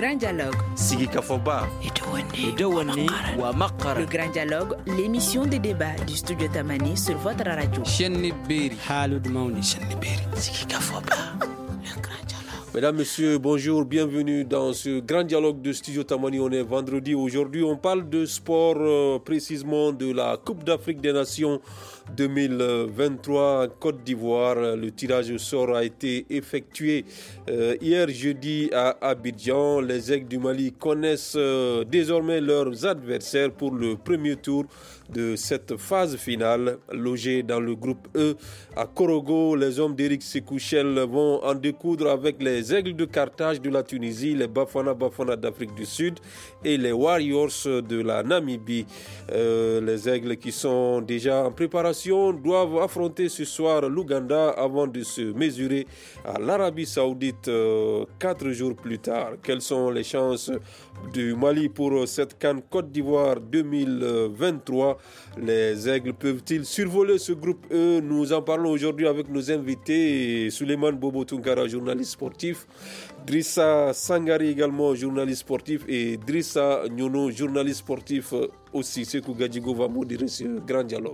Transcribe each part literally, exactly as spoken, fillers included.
Grand Dialogue. Sigi Kafoba. Le Grand Dialogue, l'émission de débat du studio Tamani sur votre radio. Mesdames, Messieurs, bonjour, bienvenue dans ce Grand Dialogue de Studio Tamani. On est vendredi. Aujourd'hui, on parle de sport, euh, précisément de la Coupe d'Afrique des Nations deux mille vingt-trois Côte d'Ivoire. Le tirage au sort a été effectué euh, hier jeudi à Abidjan. Les Aigles du Mali connaissent euh, désormais leurs adversaires pour le premier tour de cette phase finale. Logés dans le groupe E à Korogo, les hommes d'Éric Sékou-Chel vont en découdre avec les Aigles de Carthage de la Tunisie, les Bafana Bafana d'Afrique du Sud et les Warriors de la Namibie. Euh, les Aigles qui sont déjà en préparation doivent affronter ce soir l'Ouganda avant de se mesurer à l'Arabie Saoudite euh, quatre jours plus tard. Quelles sont les chances du Mali pour cette CAN Côte d'Ivoire deux mille vingt-trois? Les Aigles peuvent-ils survoler ce groupe E? Nous en parlons aujourd'hui avec nos invités. Souleymane Bobo Tunkara, journaliste sportif, Drissa Sangari également journaliste sportif et Drissa Nyono, journaliste sportif aussi. Sekou Gadjigo va modérer ce grand dialogue.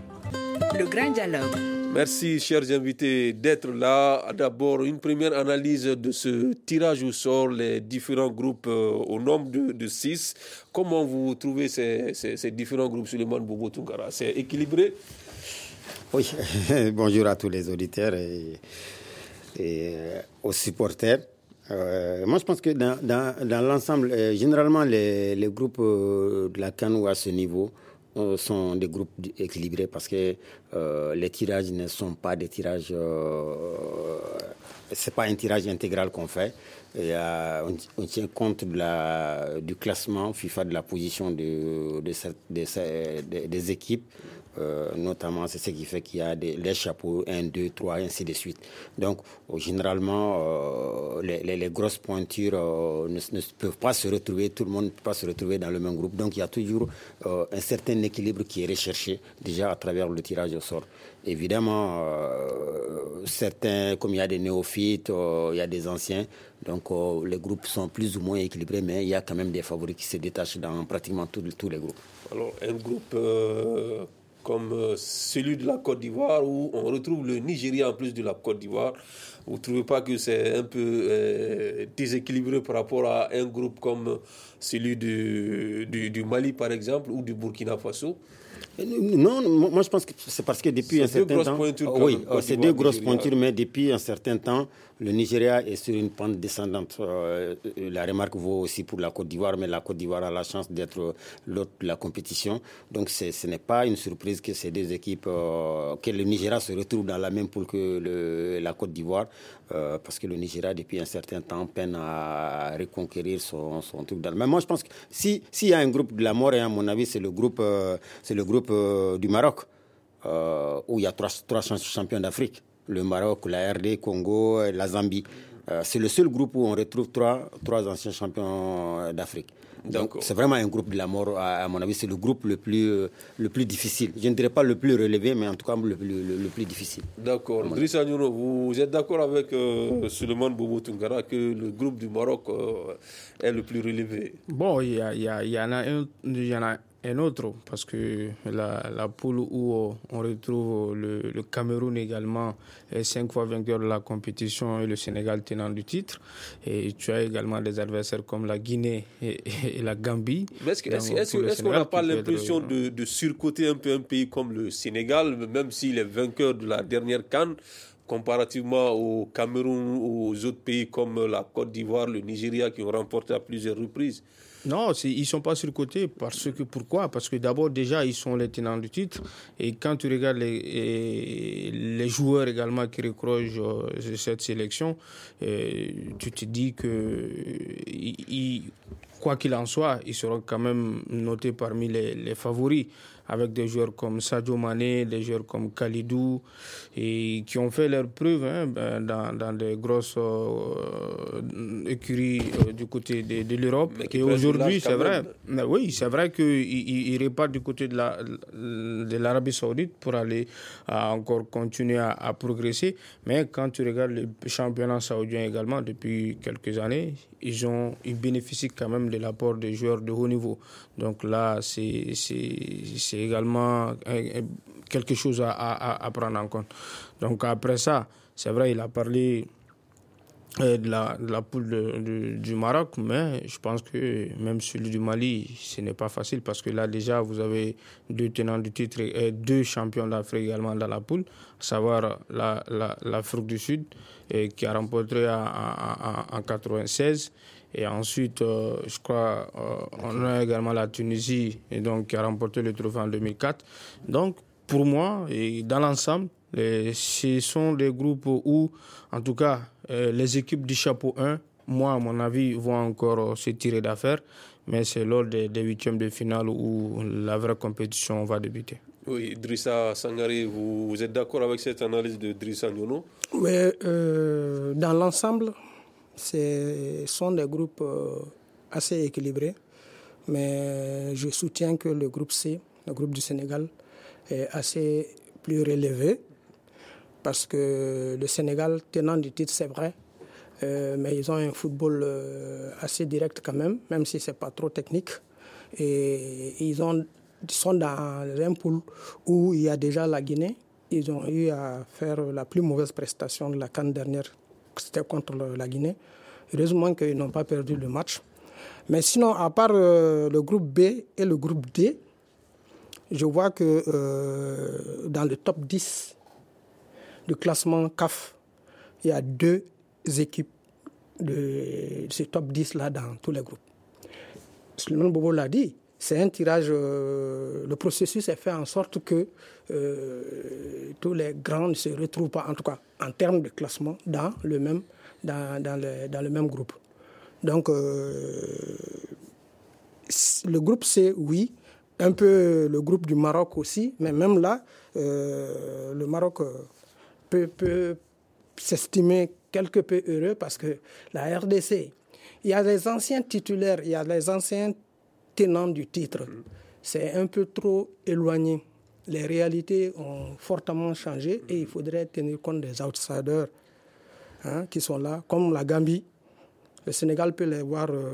Le Grand Dialogue. Merci, chers invités, d'être là. D'abord, une première analyse de ce tirage au sort, les différents groupes euh, au nombre de, de six. Comment vous trouvez ces, ces, ces différents groupes, Souleymane Bobo Tunkara? C'est équilibré? Oui, bonjour à tous les auditeurs et, et aux supporters. Euh, moi, je pense que dans, dans, dans l'ensemble, euh, généralement, les, les groupes euh, de la CAN à ce niveau sont des groupes équilibrés parce que euh, les tirages ne sont pas des tirages, euh, c'est pas un tirage intégral qu'on fait. Et, euh, on, on tient compte de la, du classement FIFA, de la position de, de, cette, de, de, des équipes. Euh, notamment, c'est ce qui fait qu'il y a des, les chapeaux un, deux, trois, ainsi de suite. Donc, euh, généralement, euh, les, les, les grosses pointures euh, ne, ne peuvent pas se retrouver, tout le monde ne peut pas se retrouver dans le même groupe. Donc, il y a toujours euh, un certain équilibre qui est recherché déjà à travers le tirage au sort. Évidemment, euh, certains, comme il y a des néophytes, euh, il y a des anciens, donc euh, les groupes sont plus ou moins équilibrés, mais il y a quand même des favoris qui se détachent dans pratiquement tous, tous les groupes. Alors, un groupe euh, comme celui de la Côte d'Ivoire, où on retrouve le Nigeria en plus de la Côte d'Ivoire, vous ne trouvez pas que c'est un peu euh, déséquilibré par rapport à un groupe comme celui du, du, du Mali, par exemple, ou du Burkina Faso? Non, moi je pense que c'est parce que depuis un certain temps, oui, c'est deux grosses pointures, mais depuis un certain temps, le Nigeria est sur une pente descendante. Euh, la remarque vaut aussi pour la Côte d'Ivoire, mais la Côte d'Ivoire a la chance d'être l'autre de la compétition. Donc c'est, ce n'est pas une surprise que ces deux équipes, euh, que le Nigeria se retrouve dans la même poule que le, la Côte d'Ivoire, euh, parce que le Nigeria depuis un certain temps peine à reconquérir son, son truc. Dans... Mais moi je pense que si s'il y a un groupe de la mort, et à mon avis c'est le groupe, euh, c'est le groupe euh, du Maroc, euh, où il y a trois, trois champions d'Afrique. Le Maroc, la R D, Congo, la Zambie. Euh, c'est le seul groupe où on retrouve trois, trois anciens champions d'Afrique. Donc, D'accord. C'est vraiment un groupe de la mort, à, à mon avis. C'est le groupe le plus, euh, le plus difficile. Je ne dirais pas le plus relevé, mais en tout cas le, le, le plus difficile. D'accord. Drissa Nyono, vous êtes d'accord avec euh, Souleymane Bobo Tunkara que le groupe du Maroc euh, est le plus relevé? Bon, il y, y, y, y en a un... Y en a un autre, parce que la, la poule où on retrouve le, le Cameroun également est cinq fois vainqueur de la compétition et le Sénégal tenant du titre. Et tu as également des adversaires comme la Guinée et, et la Gambie. Mais est-ce, que, est-ce, est-ce, est-ce qu'on n'a pas l'impression être... de, de surcoter un peu un pays comme le Sénégal, même s'il est vainqueur de la dernière CAN, comparativement au Cameroun ou aux autres pays comme la Côte d'Ivoire, le Nigeria qui ont remporté à plusieurs reprises? Non, c'est, ils ne sont pas surcotés. Parce que, pourquoi? Parce que d'abord, déjà, ils sont les tenants du titre. Et quand tu regardes les, les joueurs également qui recrochent cette sélection, tu te dis que, ils, quoi qu'il en soit, ils seront quand même notés parmi les, les favoris. avec des joueurs comme Sadio Mané, des joueurs comme Kalidou, et qui ont fait leurs preuves hein, dans, dans des grosses euh, écuries euh, du côté de, de l'Europe. Et aujourd'hui, c'est vrai, mais oui, c'est vrai qu'ils il repartent du côté de, la, de l'Arabie Saoudite pour aller à encore continuer à, à progresser. Mais quand tu regardes le championnat saoudien également, depuis quelques années, ils, ont, ils bénéficient quand même de l'apport des joueurs de haut niveau. Donc là, c'est, c'est, c'est également quelque chose à, à, à prendre en compte. Donc après ça, c'est vrai, il a parlé de la, de la poule de, de, du Maroc, mais je pense que même celui du Mali, ce n'est pas facile parce que là déjà, vous avez deux tenants du titre et deux champions d'Afrique également dans la poule, à savoir la, la, l'Afrique du Sud et qui a remporté en, en, en quatre-vingt-seize. Et ensuite, euh, je crois, euh, on a également la Tunisie et donc, qui a remporté le trophée en deux mille quatre. Donc, pour moi, et dans l'ensemble, les, ce sont des groupes où, en tout cas, euh, les équipes du chapeau un, moi, à mon avis, vont encore euh, se tirer d'affaire. Mais c'est lors des, des huitièmes de finale où la vraie compétition va débuter. Oui, Drissa Sangaré, vous, vous êtes d'accord avec cette analyse de Drissa Nyono? Oui, euh, dans l'ensemble, ce sont des groupes euh, assez équilibrés. Mais je soutiens que le groupe C, le groupe du Sénégal, est assez plus relevé. Parce que le Sénégal, tenant du titre, c'est vrai, euh, mais ils ont un football euh, assez direct quand même, même si ce n'est pas trop technique. Et ils, ont, ils sont dans un pool où il y a déjà la Guinée. Ils ont eu à faire la plus mauvaise prestation de la CAN dernière, c'était contre la Guinée. Heureusement qu'ils n'ont pas perdu le match. Mais sinon, à part euh, le groupe B et le groupe D, je vois que euh, dans le top dix, du classement C A F, il y a deux équipes de ce top dix-là dans tous les groupes. Souleymane Bobo l'a dit, c'est un tirage, euh, le processus est fait en sorte que euh, tous les grands ne se retrouvent pas, en tout cas en termes de classement, dans le même, dans, dans le, dans le même groupe. Donc, euh, le groupe C, oui, un peu le groupe du Maroc aussi, mais même là, euh, le Maroc... Euh, Peut, peut s'estimer quelque peu heureux parce que la R D C, il y a les anciens titulaires, il y a les anciens tenants du titre. C'est un peu trop éloigné. Les réalités ont fortement changé et il faudrait tenir compte des outsiders hein, qui sont là, comme la Gambie. Le Sénégal peut les voir euh,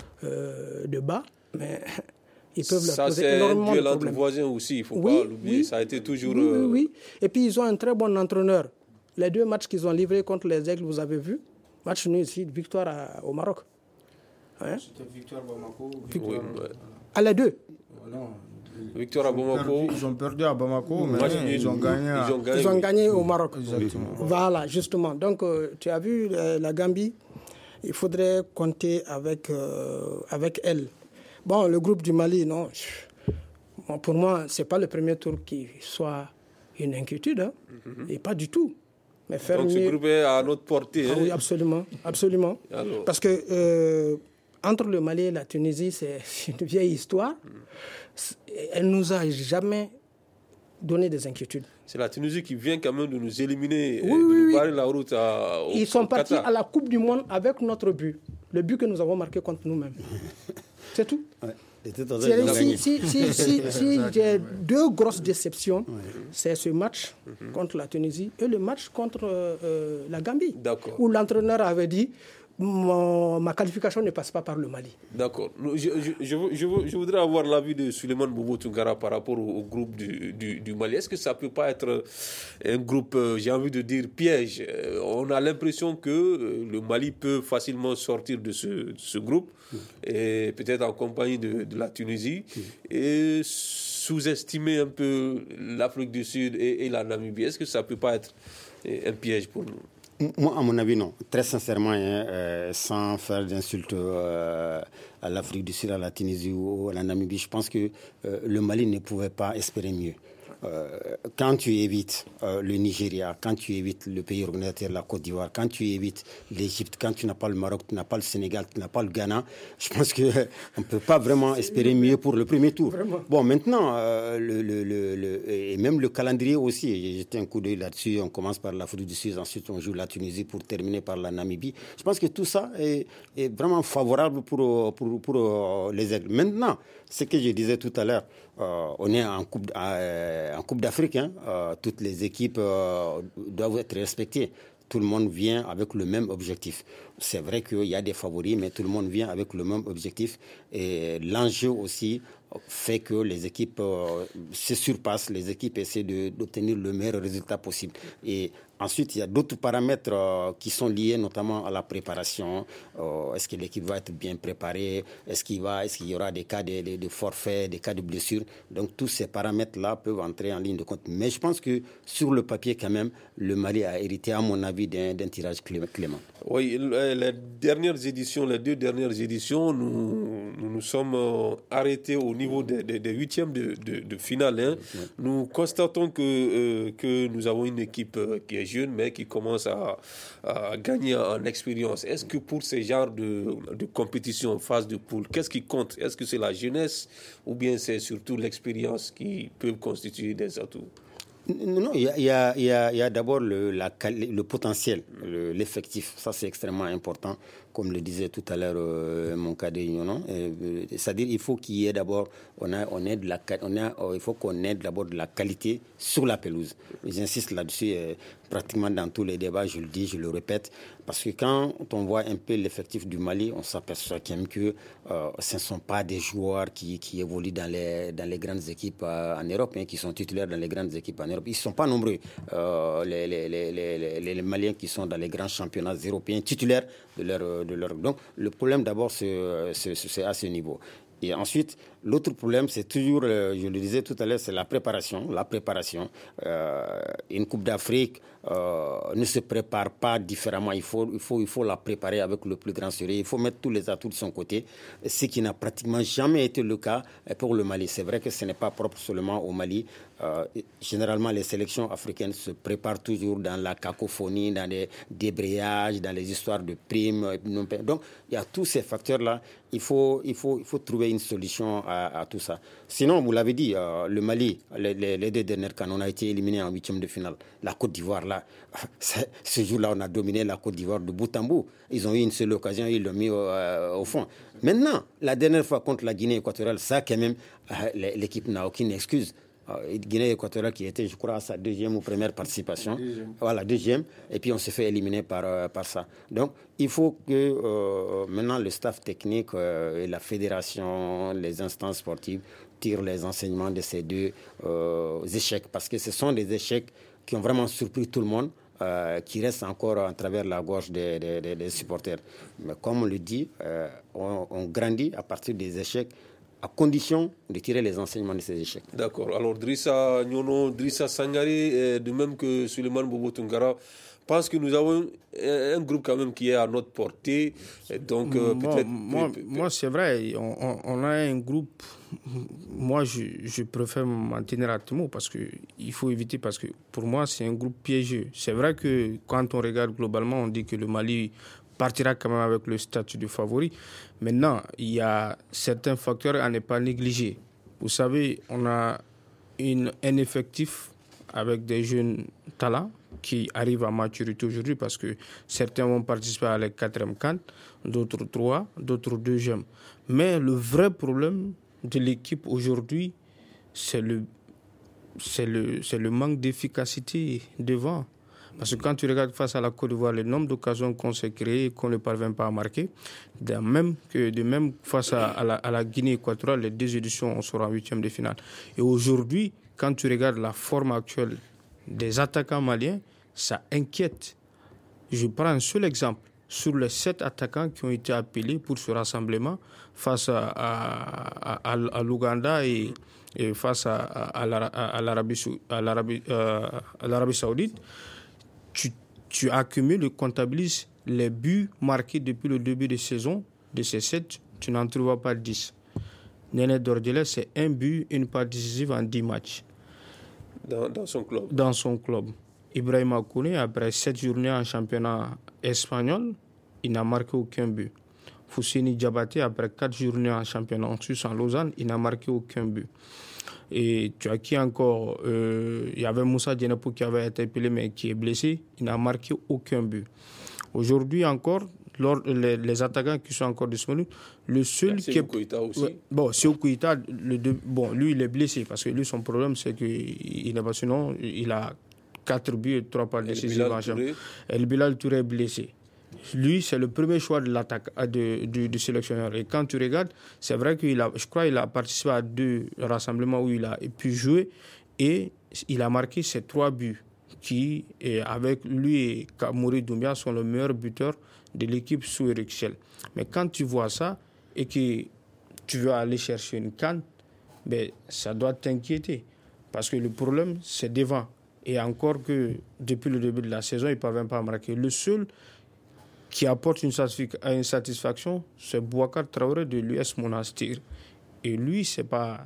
euh, de bas, mais... Ils peuvent leur poser énormément de problèmes. Ça, c'est un duel entre voisins aussi, il ne faut oui, pas l'oublier. Oui, ça a été toujours... Oui, oui, oui. Et puis, ils ont un très bon entraîneur. Les deux matchs qu'ils ont livrés contre les Aigles, vous avez vu, match nul ici, victoire à, au Maroc. Hein? C'était victoire à Bamako. Victoire... Oui, ouais. À les deux non. Victoire à Bamako. Ils ont perdu à Bamako, mais ils, ils, ont gagné à... ils ont gagné, ils ont gagné au Maroc. Exactement. Voilà, justement. Donc, euh, tu as vu euh, la Gambie, il faudrait compter avec, euh, avec elle. Bon, le groupe du Mali, non. Bon, pour moi, ce n'est pas le premier tour qui soit une inquiétude. Hein. Mm-hmm. Et pas du tout. Mais faire Donc, mieux... ce groupe est à notre portée. Ah, hein. Oui, absolument. absolument. Alors... Parce que euh, entre le Mali et la Tunisie, c'est une vieille histoire. Mm. Elle ne nous a jamais donné des inquiétudes. C'est la Tunisie qui vient quand même de nous éliminer, oui, de oui, nous oui. barrer la route à, au Ils sont au partis Qatar. à la Coupe du Monde avec notre but. Le but que nous avons marqué contre nous-mêmes. C'est tout. Ouais. Si, si, si, si, si j'ai deux grosses déceptions, ouais. c'est ce match mm-hmm. contre la Tunisie et le match contre euh, la Gambie, D'accord. où l'entraîneur avait dit Mon, ma qualification ne passe pas par le Mali. D'accord. Je, je, je, je, je voudrais avoir l'avis de Souleymane Bobo Tunkara par rapport au, au groupe du, du, du Mali. Est-ce que ça ne peut pas être un groupe, j'ai envie de dire, piège? On a l'impression que le Mali peut facilement sortir de ce, de ce groupe, mmh. et peut-être en compagnie de, de la Tunisie, mmh. et sous-estimer un peu l'Afrique du Sud et, et la Namibie. Est-ce que ça ne peut pas être un piège pour nous? Moi, à mon avis, non. Très sincèrement, hein, euh, sans faire d'insultes euh, à l'Afrique du Sud, à la Tunisie ou à la Namibie, je pense que euh, le Mali ne pouvait pas espérer mieux. euh, quand tu évites euh, le Nigeria, quand tu évites le pays organisateur, la Côte d'Ivoire, quand tu évites l'Égypte, quand tu n'as pas le Maroc, tu n'as pas le Sénégal, tu n'as pas le Ghana, je pense qu'on ne peut pas vraiment espérer mieux pour le premier tour. Vraiment. Bon, maintenant, euh, le, le, le, le, et même le calendrier aussi, j'ai jeté un coup d'œil là-dessus. On commence par l'Afrique du Sud, ensuite on joue la Tunisie pour terminer par la Namibie. Je pense que tout ça est, est vraiment favorable pour, pour, pour, pour les aigles. Maintenant, ce que je disais tout à l'heure, euh, on est en Coupe, euh, en coupe d'Afrique, hein, euh, toutes les équipes euh, doivent être respectées. Tout le monde vient avec le même objectif. C'est vrai qu'il y a des favoris, mais tout le monde vient avec le même objectif. Et l'enjeu aussi fait que les équipes euh, se surpassent, les équipes essaient de, d'obtenir le meilleur résultat possible. Et ensuite, il y a d'autres paramètres euh, qui sont liés notamment à la préparation. Euh, est-ce que l'équipe va être bien préparée? Est-ce qu'il va, est-ce qu'il y aura des cas de, de, de forfait, des cas de blessure? Donc tous ces paramètres-là peuvent entrer en ligne de compte. Mais je pense que sur le papier, quand même, le Mali a hérité, à mon avis, d'un, d'un tirage clément. Oui, les dernières éditions, les deux dernières éditions, nous nous, nous sommes arrêtés au niveau des, des, des huitièmes de, de, de finale. Hein. Oui. Nous constatons que, euh, que nous avons une équipe qui est jeune, mais qui commence à, à gagner en expérience. Est-ce que pour ce genre de, de compétition en phase de poule, qu'est-ce qui compte? Est-ce que c'est la jeunesse ou bien c'est surtout l'expérience qui peut constituer des atouts? Non, il y a, il y a, il y a, il y a d'abord le, la, le potentiel, le, l'effectif. Ça, c'est extrêmement important, comme le disait tout à l'heure euh, mon cadet Ignonon. Euh, c'est-à-dire il faut qu'il y ait d'abord, on a, on ait de la, on a, il faut qu'on ait d'abord de la qualité sur la pelouse. J'insiste là-dessus, euh, pratiquement dans tous les débats, je le dis, je le répète, parce que quand on voit un peu l'effectif du Mali, on s'aperçoit quand même que euh, ce ne sont pas des joueurs qui, qui évoluent dans les, dans les grandes équipes euh, en Europe, hein, qui sont titulaires dans les grandes équipes en Europe. Ils ne sont pas nombreux, euh, les, les, les, les, les Maliens qui sont dans les grands championnats européens, titulaires de leur, de leur... Donc, le problème d'abord, c'est, c'est, c'est à ce niveau. Et ensuite, l'autre problème, c'est toujours, euh, je le disais tout à l'heure, c'est la préparation. La préparation. Euh, une Coupe d'Afrique euh, ne se prépare pas différemment. Il faut, il faut, il faut la préparer avec le plus grand sérieux. Il faut mettre tous les atouts de son côté, ce qui n'a pratiquement jamais été le cas pour le Mali. C'est vrai que ce n'est pas propre seulement au Mali. Euh, généralement, les sélections africaines se préparent toujours dans la cacophonie, dans les débrayages, dans les histoires de primes. Donc, il y a tous ces facteurs-là. Il faut, il faut, il faut trouver une solution à, à tout ça. Sinon, vous l'avez dit, euh, le Mali, les, les, les deux dernières cannes, on a été éliminé en huitième de finale. La Côte d'Ivoire, là, ce jour-là, on a dominé la Côte d'Ivoire de bout en bout. Ils ont eu une seule occasion, ils l'ont mis au, euh, au fond. Maintenant, la dernière fois contre la Guinée équatoriale, ça, quand même, euh, l'équipe n'a aucune excuse. Guinée équatoriale qui était, je crois, à sa deuxième ou première participation. Deuxième. Voilà, deuxième. Et puis on s'est fait éliminer par, euh, par ça. Donc, il faut que euh, maintenant le staff technique euh, et la fédération, les instances sportives tirent les enseignements de ces deux euh, échecs. Parce que ce sont des échecs qui ont vraiment surpris tout le monde, euh, qui restent encore à travers la gorge des, des, des, des supporters. Mais comme on le dit, euh, on, on grandit à partir des échecs, à condition de tirer les enseignements de ces échecs. D'accord. Alors, Drissa Nyono, Drissa Sangaré, de même que Suleiman Bobo Tungara, pense que nous avons un, un groupe quand même qui est à notre portée. Et donc, euh, moi, peut-être... Moi, peut, moi, c'est vrai, on, on a un groupe... Moi, je, je préfère m'en tenir à Timo parce qu'il faut éviter, parce que pour moi, c'est un groupe piégeux. C'est vrai que quand on regarde globalement, on dit que le Mali partira quand même avec le statut de favori. Maintenant, il y a certains facteurs à ne pas négliger. Vous savez, on a une, un effectif avec des jeunes talents qui arrivent à maturité aujourd'hui parce que certains vont participer à la quatrième CAN, d'autres trois, d'autres deuxième. Mais le vrai problème de l'équipe aujourd'hui, c'est le, c'est le, c'est le manque d'efficacité devant. Parce que quand tu regardes face à la Côte d'Ivoire, le nombre d'occasions qu'on s'est créées et qu'on ne parvient pas à marquer, de même, que de même face à, à, la, à la Guinée équatoriale, les deux éditions, on sera en huitième de finale. Et aujourd'hui, quand tu regardes la forme actuelle des attaquants maliens, ça inquiète. Je prends un seul exemple. Sur les sept attaquants qui ont été appelés pour ce rassemblement face à, à, à, à l'Ouganda et, et face à, à, à l'Arabie, à l'Arabie, euh, à l'Arabie saoudite, Tu, tu accumules et comptabilises les buts marqués depuis le début de saison. De ces sept, tu n'en trouves pas dix. Néné Dordielé, c'est un but, une passe décisive en dix matchs. dans, dans son club. Dans son club. Ibrahima Koné, après sept journées en championnat espagnol, il n'a marqué aucun but. Fousseni Diabaté, après quatre journées en championnat en Suisse, en Lausanne, il n'a marqué aucun but. Et tu as qui encore euh, Il y avait Moussa Djenepo qui avait été appelé mais qui est blessé. Il n'a marqué aucun but. Aujourd'hui encore, lors, les, les attaquants qui sont encore disponibles, le seul qui est... Koïta aussi. Ouais, bon, Sékou Koïta, le de, bon, lui il est blessé parce que lui son problème c'est qu'il n'est pas sinon il a quatre buts et trois passes décisives en championnat. El Bilal Touré est blessé. Lui, c'est le premier choix de l'attaque de, du, du sélectionneur. Et quand tu regardes, c'est vrai qu'il a, je crois, qu'il a participé à deux rassemblements où il a pu jouer et il a marqué ses trois buts qui, avec lui et Kamouri Doumbia, sont les meilleurs buteurs de l'équipe sous Eric Schell. Mais quand tu vois ça et que tu veux aller chercher une canne, ben, ça doit t'inquiéter. Parce que le problème, c'est devant. Et encore que depuis le début de la saison, il ne parvient pas à marquer. Le seul qui apporte une, satisfac- une satisfaction, c'est Bouakar Traoré de l'U S Monastir. Et lui, c'est pas...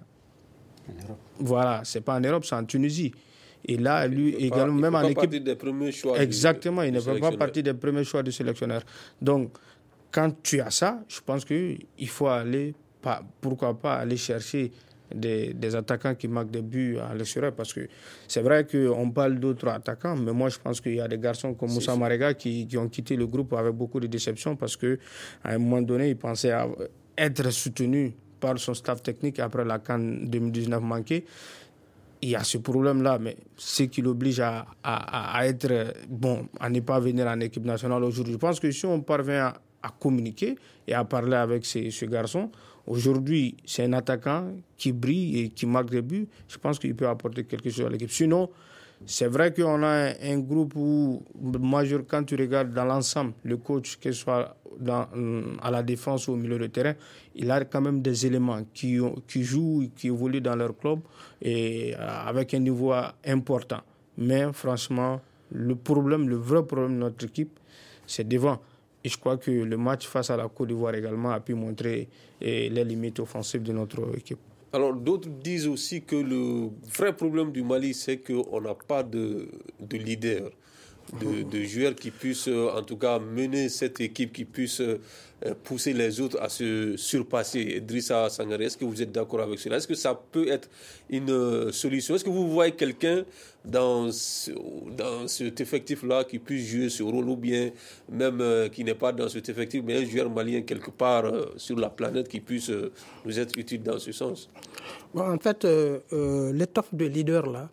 Voilà, c'est pas en Europe, c'est en Tunisie. Et là, lui il également, pas, même en équipe... partie des premiers choix Exactement, du, il du ne fait pas partie des premiers choix du sélectionneur. Donc, quand tu as ça, je pense qu'il faut aller, pas, pourquoi pas, aller chercher Des, des attaquants qui marquent des buts à l'extérieur, parce que c'est vrai qu'on parle d'autres attaquants, mais moi je pense qu'il y a des garçons comme Moussa Marega qui, qui ont quitté le groupe avec beaucoup de déception parce qu'à un moment donné, ils pensaient à être soutenus par son staff technique après la CAN deux mille dix-neuf manquée. Il y a ce problème-là, mais ce qui l'oblige à, à, à être, bon, à ne pas venir en équipe nationale aujourd'hui. Je pense que si on parvient à, à communiquer et à parler avec ces, ce garçon, aujourd'hui, c'est un attaquant qui brille et qui marque des buts. Je pense qu'il peut apporter quelque chose à l'équipe. Sinon, c'est vrai qu'on a un, un groupe où, majeur, quand tu regardes dans l'ensemble, le coach, que ce soit dans, à la défense ou au milieu de terrain, il a quand même des éléments qui, qui jouent, qui évoluent dans leur club et avec un niveau important. Mais franchement, le problème, le vrai problème de notre équipe, c'est devant. Et je crois que le match face à la Côte d'Ivoire également a pu montrer eh, les limites offensives de notre équipe. Alors, d'autres disent aussi que le vrai problème du Mali, c'est qu'on n'a pas de, de leader, de, de joueurs qui puissent, en tout cas, mener cette équipe, qui puissent pousser les autres à se surpasser. Idrissa Sangaré, est-ce que vous êtes d'accord avec cela? Est-ce que ça peut être une solution? Est-ce que vous voyez quelqu'un dans, ce, dans cet effectif-là qui puisse jouer ce rôle, ou bien même euh, qui n'est pas dans cet effectif, mais un joueur malien quelque part euh, sur la planète qui puisse euh, nous être utile dans ce sens? Bon, en fait, euh, euh, l'étoffe de leader, là,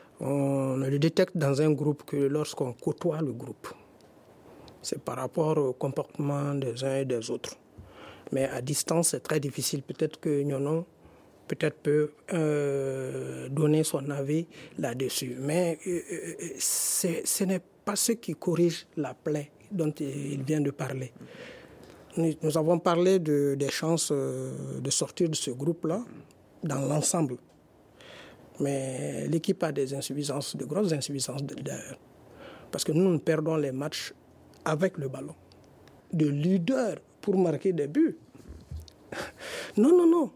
on le détecte dans un groupe que lorsqu'on côtoie le groupe. C'est par rapport au comportement des uns et des autres. Mais à distance, c'est très difficile. Peut-être que Nyono peut-être peut euh, donner son avis là-dessus. Mais euh, c'est, ce n'est pas ce qui corrige la plaie dont il vient de parler. Nous, nous avons parlé de, des chances euh, de sortir de ce groupe-là dans l'ensemble. Mais l'équipe a des insuffisances, de grosses insuffisances d'ailleurs. Parce que nous, nous perdons les matchs avec le ballon. De leader pour marquer des buts. Non, non, non.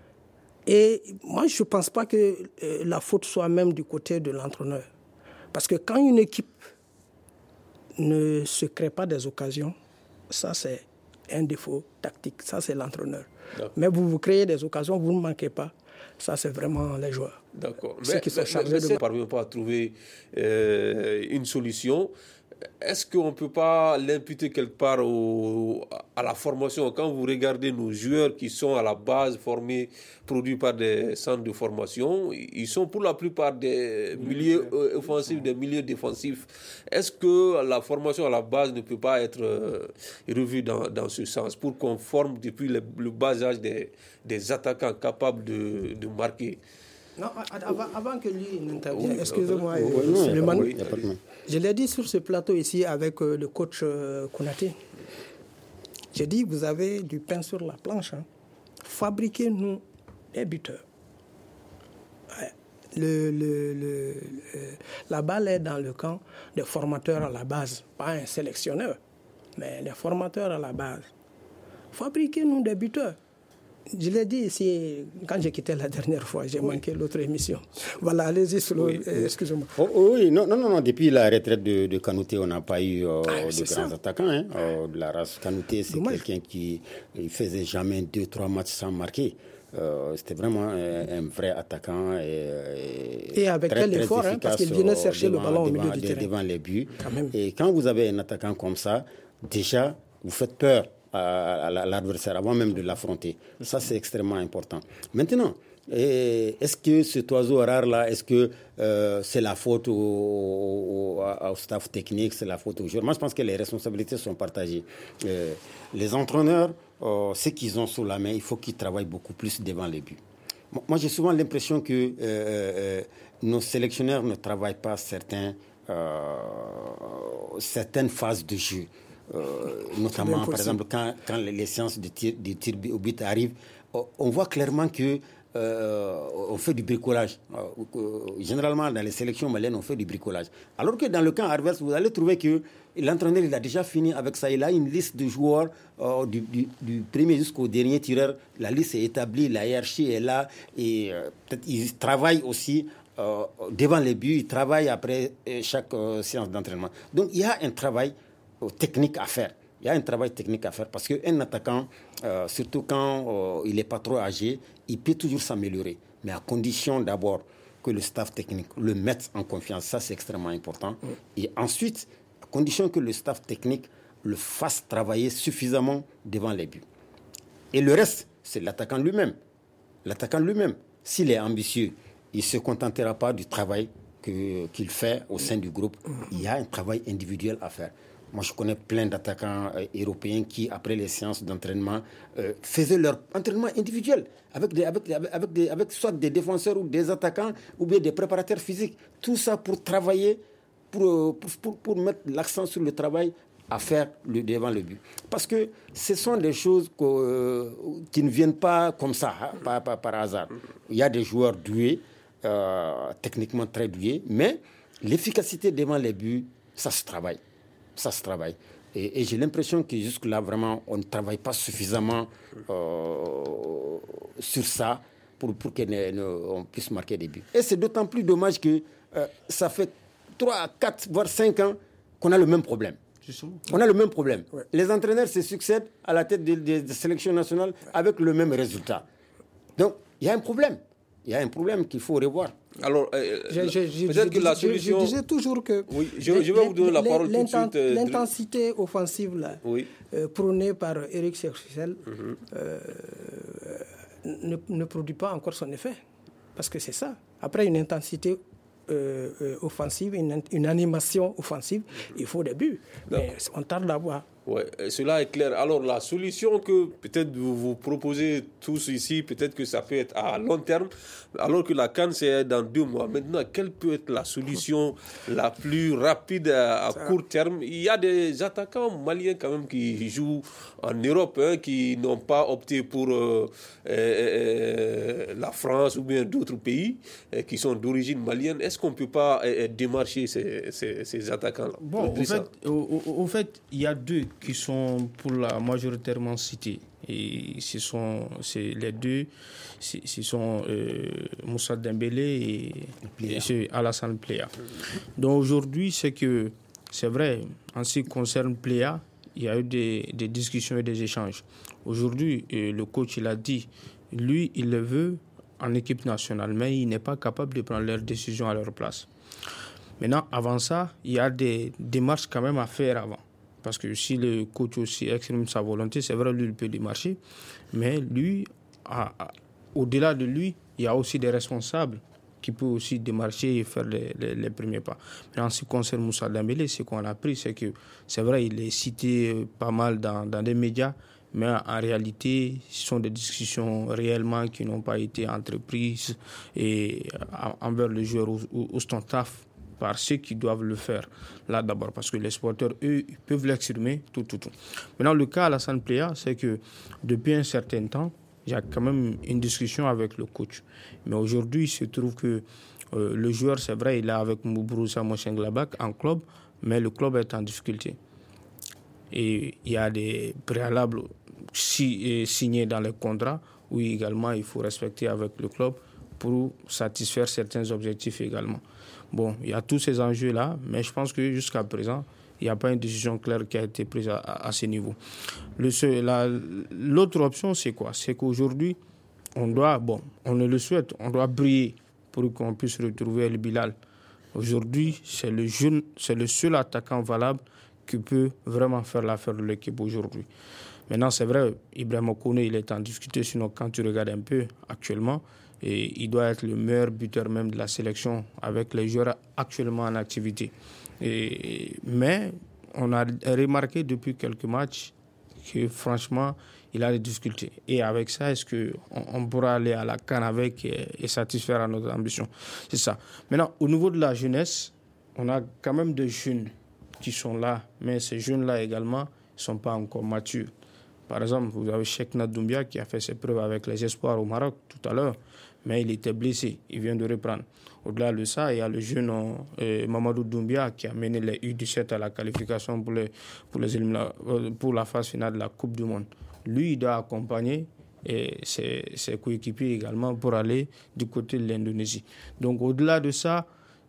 Et moi, je ne pense pas que euh, la faute soit même du côté de l'entraîneur. Parce que quand une équipe ne se crée pas des occasions, ça, c'est un défaut tactique. Ça, c'est l'entraîneur. D'accord. Mais vous vous créez des occasions, vous ne manquez pas. Ça, c'est vraiment les joueurs. D'accord. Ceux mais qui sont mais, chargés mais de... si on ne parvient pas à trouver euh, une solution, est-ce qu'on ne peut pas l'imputer quelque part au, à la formation? Quand vous regardez nos joueurs qui sont à la base formés, produits par des centres de formation, ils sont pour la plupart des milieux euh, offensifs, des milieux défensifs. Est-ce que la formation à la base ne peut pas être euh, revue dans, dans ce sens pour qu'on forme depuis le, le bas âge des, des attaquants capables de, de marquer? Non, avant, avant que lui n'intervienne, oui, excusez-moi, oui, euh, oui, Suleiman, oui, je l'ai dit sur ce plateau ici avec euh, le coach euh, Konaté. J'ai dit, vous avez du pain sur la planche. Hein. Fabriquez-nous des buteurs. Ouais. Le, le, le, le, la balle est dans le camp des formateurs à la base, pas un sélectionneur, mais les formateurs à la base. Fabriquez-nous des buteurs. Je l'ai dit ici, quand j'ai quitté la dernière fois, j'ai oui. manqué l'autre émission. Voilà, allez-y, Solo, oui. euh, excusez-moi. Oh, oh, oui, non, non, non, depuis la retraite de, de Kanouté, on n'a pas eu euh, ah, de grands ça. attaquants. Hein. Oh, de la race Kanouté, c'est Dommage. quelqu'un qui ne faisait jamais deux, trois matchs sans marquer. Euh, c'était vraiment un, un vrai attaquant. Et, et avec très, quel très effort, hein, parce qu'il venait chercher devant, le ballon devant, au milieu du terrain. Devant les buts. Et quand vous avez un attaquant comme ça, déjà, vous faites peur à l'adversaire avant même de l'affronter. Ça, c'est extrêmement important. Maintenant, est-ce que cet oiseau rare-là, est-ce que euh, c'est la faute au, au, au staff technique, c'est la faute aux joueurs? Moi, je pense que les responsabilités sont partagées. Euh, les entraîneurs, euh, ce qu'ils ont sous la main, il faut qu'ils travaillent beaucoup plus devant les buts. Moi, j'ai souvent l'impression que euh, euh, nos sélectionneurs ne travaillent pas certains, euh, certaines phases de jeu. Euh, notamment, par exemple, quand, quand les, les séances de tir, de tir au but arrivent, on voit clairement que euh, on fait du bricolage. Euh, généralement, dans les sélections maliennes, on fait du bricolage. Alors que dans le camp adverse, vous allez trouver que l'entraîneur il a déjà fini avec ça. Il a une liste de joueurs euh, du, du, du premier jusqu'au dernier tireur. La liste est établie, la hiérarchie est là. Et euh, peut-être ils travaillent aussi euh, devant les buts. Ils travaillent après chaque euh, séance d'entraînement. Donc, il y a un travail technique à faire. Il y a un travail technique à faire parce qu'un attaquant, euh, surtout quand euh, il n'est pas trop âgé, il peut toujours s'améliorer. Mais à condition d'abord que le staff technique le mette en confiance. Ça, c'est extrêmement important. Mm. Et ensuite, à condition que le staff technique le fasse travailler suffisamment devant les buts. Et le reste, c'est l'attaquant lui-même. L'attaquant lui-même, s'il est ambitieux, il ne se contentera pas du travail que, qu'il fait au sein du groupe. Mm. Il y a un travail individuel à faire. Moi, je connais plein d'attaquants euh, européens qui, après les séances d'entraînement, euh, faisaient leur entraînement individuel avec, des, avec, avec, avec, des, avec soit des défenseurs ou des attaquants ou bien des préparateurs physiques. Tout ça pour travailler, pour, pour, pour, pour mettre l'accent sur le travail à faire le, devant le but. Parce que ce sont des choses que, euh, qui ne viennent pas comme ça, hein, par, par, par hasard. Il y a des joueurs doués, euh, techniquement très doués, mais l'efficacité devant les buts, ça se travaille. Ça se travaille. Et, et j'ai l'impression que jusque-là, vraiment, on ne travaille pas suffisamment euh, sur ça pour, pour qu'on puisse marquer des buts. Et c'est d'autant plus dommage que euh, ça fait trois, quatre, voire cinq ans qu'on a le même problème. On a le même problème. Ouais. Les entraîneurs se succèdent à la tête des, des, des sélections nationales avec le même résultat. Donc, il y a un problème. Il y a un problème qu'il faut revoir. Alors, euh, je, je, je, peut-être je, que la solution... Je, je disais toujours que... Oui, je, je vais vous donner la parole tout de suite. Euh, l'intensité offensive là, oui. euh, prônée par Éric Serchel mm-hmm. euh, ne, ne produit pas encore son effet. Parce que c'est ça. Après une intensité euh, euh, offensive, une, une animation offensive, il faut des buts. Mais on tarde à voir. Oui, cela est clair. Alors, la solution que peut-être vous, vous proposez tous ici, peut-être que ça peut être à long terme, alors que la CAN, c'est dans deux mois. Maintenant, quelle peut être la solution la plus rapide à, à court terme? Il y a des attaquants maliens quand même qui jouent en Europe, hein, qui n'ont pas opté pour euh, euh, la France ou bien d'autres pays, euh, qui sont d'origine malienne. Est-ce qu'on ne peut pas euh, démarcher ces, ces, ces attaquants-là? Bon, au fait, au, au fait, il y a deux qui sont pour la majoritairement cités. Et ce sont c'est les deux, ce sont euh, Moussa Dembélé et, et Alassane Plea. Donc aujourd'hui, c'est que, c'est vrai, en ce qui concerne Plea, il y a eu des, des discussions et des échanges. Aujourd'hui, euh, le coach, il a dit, lui, il le veut en équipe nationale, mais il n'est pas capable de prendre leurs décisions à leur place. Maintenant, avant ça, il y a des démarches quand même à faire avant. Parce que si le coach aussi exprime sa volonté, c'est vrai, lui, il peut démarcher. Mais lui, à, à, au-delà de lui, il y a aussi des responsables qui peuvent aussi démarcher et faire les, les, les premiers pas. Mais en ce qui concerne Moussa Dembélé, ce qu'on a appris, c'est que, c'est vrai, il est cité pas mal dans, dans des médias, mais en réalité, ce sont des discussions réellement qui n'ont pas été entreprises et, envers le joueur ou, ou, ou son staff, par ceux qui doivent le faire, là d'abord, parce que les supporters, eux, ils peuvent l'exprimer, tout, tout, tout. Maintenant, le cas Alassane Plea, c'est que depuis un certain temps, il y a quand même une discussion avec le coach. Mais aujourd'hui, il se trouve que euh, le joueur, c'est vrai, il est avec Mouroussa Mönchengladbach en club, mais le club est en difficulté. Et il y a des préalables si, signés dans les contrats oui, également, il faut respecter avec le club pour satisfaire certains objectifs également. Bon, il y a tous ces enjeux-là, mais je pense que jusqu'à présent, il n'y a pas une décision claire qui a été prise à, à, à ce niveau. Le, la, l'autre option, c'est quoi? C'est qu'aujourd'hui, on doit, bon, on le souhaite, on doit briller pour qu'on puisse retrouver El Bilal. Aujourd'hui, c'est le jeune, c'est le seul attaquant valable qui peut vraiment faire l'affaire de l'équipe aujourd'hui. Maintenant, c'est vrai, Ibrahima Koné, il est en difficulté, sinon quand tu regardes un peu actuellement, et il doit être le meilleur buteur même de la sélection avec les joueurs actuellement en activité. Et, mais on a remarqué depuis quelques matchs que franchement, il a des difficultés. Et avec ça, est-ce qu'on on pourra aller à la CAN avec et, et satisfaire à notre ambition? C'est ça. Maintenant, au niveau de la jeunesse, on a quand même des jeunes qui sont là, mais ces jeunes-là également ne sont pas encore matures. Par exemple, vous avez Cheikhna Doumbia qui a fait ses preuves avec les espoirs au Maroc tout à l'heure, mais il était blessé, il vient de reprendre. Au-delà de ça, il y a le jeune euh, Mamadou Doumbia qui a mené les U dix-sept à la qualification pour, les, pour, les euh, pour la phase finale de la Coupe du Monde. Lui, il doit accompagner et ses, ses coéquipiers également pour aller du côté de l'Indonésie. Donc, au-delà de ça,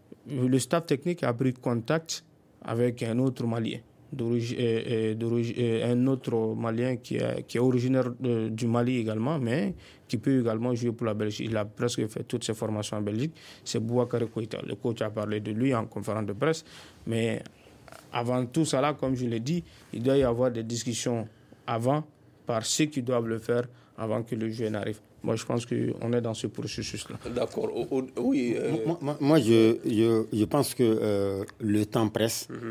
le staff technique a pris contact avec un autre Malien, d'origine, euh, d'origine, euh, un autre Malien qui est, qui est originaire de, du Mali également, mais qui peut également jouer pour la Belgique. Il a presque fait toutes ses formations en Belgique. C'est Boubacar Koïta. Le coach a parlé de lui en conférence de presse. Mais avant tout ça, là, comme je l'ai dit, il doit y avoir des discussions avant par ceux qui doivent le faire avant que le jeu n'arrive. Moi, je pense qu'on est dans ce processus-là. D'accord. Oui. Euh... Moi, moi, moi je, je, je pense que euh, le temps presse, mm-hmm.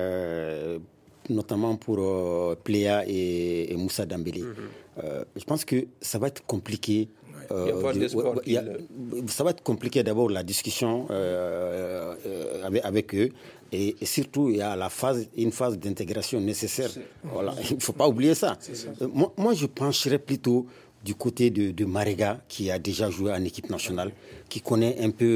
euh, notamment pour euh, Pléa et, et Moussa Dembélé. Mm-hmm. Euh, je pense que ça va être compliqué. Euh, il y a pas de, d'espoir ouais, a, ça va être compliqué d'abord la discussion euh, euh, avec, avec eux. Et, et surtout, il y a la phase, une phase d'intégration nécessaire. Voilà. Il ne faut pas oublier ça. ça. Euh, moi, moi, je pencherais plutôt du côté de, de Marega, qui a déjà joué en équipe nationale, qui connaît un peu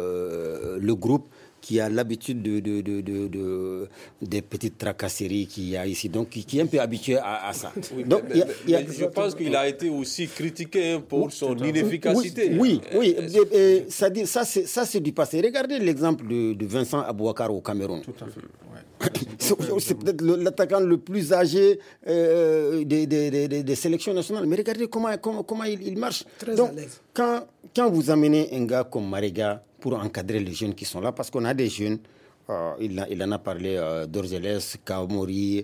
euh, le groupe, qui a l'habitude de, de, de, de, de, des petites tracasseries qu'il y a ici, donc qui, qui est un peu habitué à, à ça. Oui, donc, mais, y a, mais, y a, je pense qu'il a été aussi critiqué pour oui, son inefficacité. Oui, oui, oui. Et, et, ça, dit, ça, c'est, ça c'est du passé. Regardez l'exemple de, de Vincent Abouakar au Cameroun. Tout à fait. Ouais. c'est, c'est peut-être l'attaquant le plus âgé euh, des, des, des, des sélections nationales. Mais regardez comment, comment, comment il, il marche. Très donc, à l'aise. Quand, quand vous amenez un gars comme Marega pour encadrer les jeunes qui sont là, parce qu'on a des jeunes, euh, il, a, il en a parlé, euh, Dorgeles, Kaomori,